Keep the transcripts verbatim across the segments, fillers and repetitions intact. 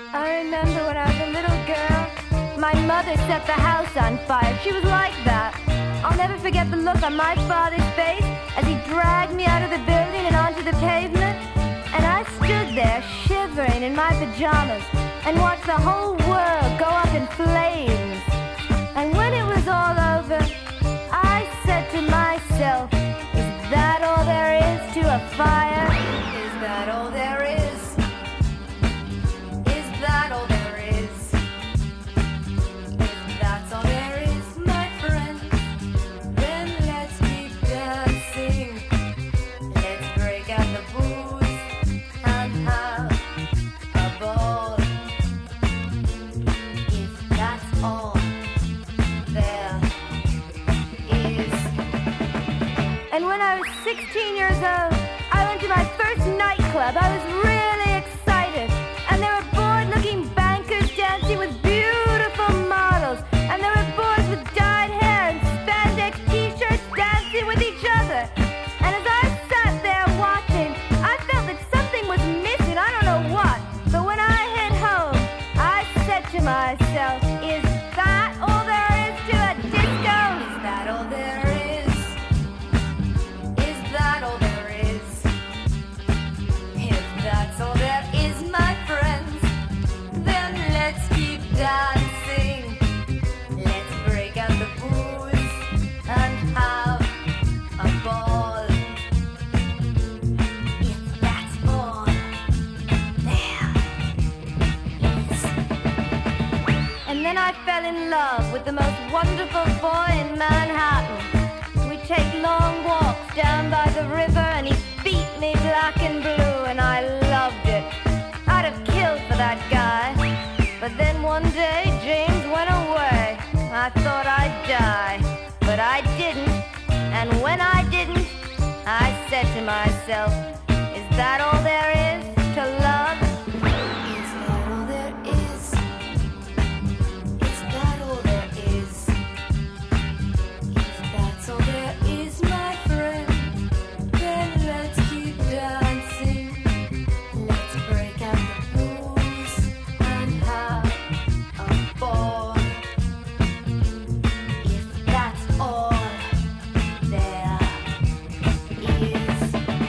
I remember when I was a little girl, my mother set the house on fire. She was like that. I'll never forget the look on my father's face as he dragged me out of the building and onto the pavement. And I stood there shivering in my pajamas and watched the whole world go up in flames. And when it was all over, I said to myself, is that all there is to a fire? Is that all there is? Is that all there is? If that's all there is, my friend, then let's keep dancing. Let's break out the booze and have a ball. If that's all there is. And when I was sixteen years old, I went to my first nightclub. I was really excited. And there were bored-looking bankers dancing with beautiful models. And there were boys with dyed hair and spandex t-shirts dancing with each other. And as I sat there watching, I felt that something was missing. I don't know what. But when I hit home, I said to myself, is that all there is to a disco? Is that all there is? Is that all there is? If that's all there is, my friends, then let's keep dancing. Let's break out the booze and have a ball. If that's all there is. And then I fell in love with the most wonderful boy in Manhattan. We'd take long walks down by the river and he beat me black and blue and I loved it. I'd have killed for that guy. But then one day James went away. I thought I'd die, but I didn't. And when I didn't, I said to myself, is that all there is to love? Is that all there is? Is that all there is? If that's all there is, my friend, then let's keep dancing. Let's break out the blues and have a ball. If that's all there is.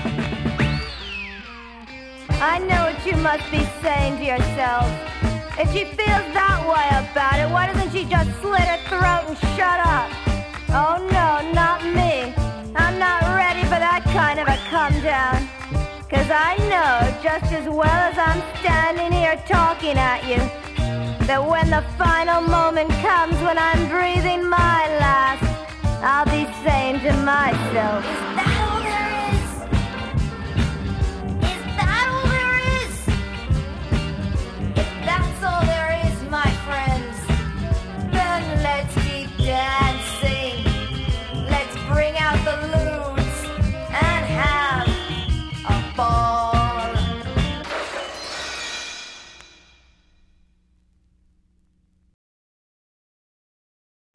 I know what you must be saying to yourself. If she feels that way about it, why doesn't she just slit her throat and shut up? Oh no, not me. I'm not ready for that kind of a come down. Cause I know just as well as I'm standing here talking at you, that when the final moment comes when I'm breathing my last, I'll be saying to myself,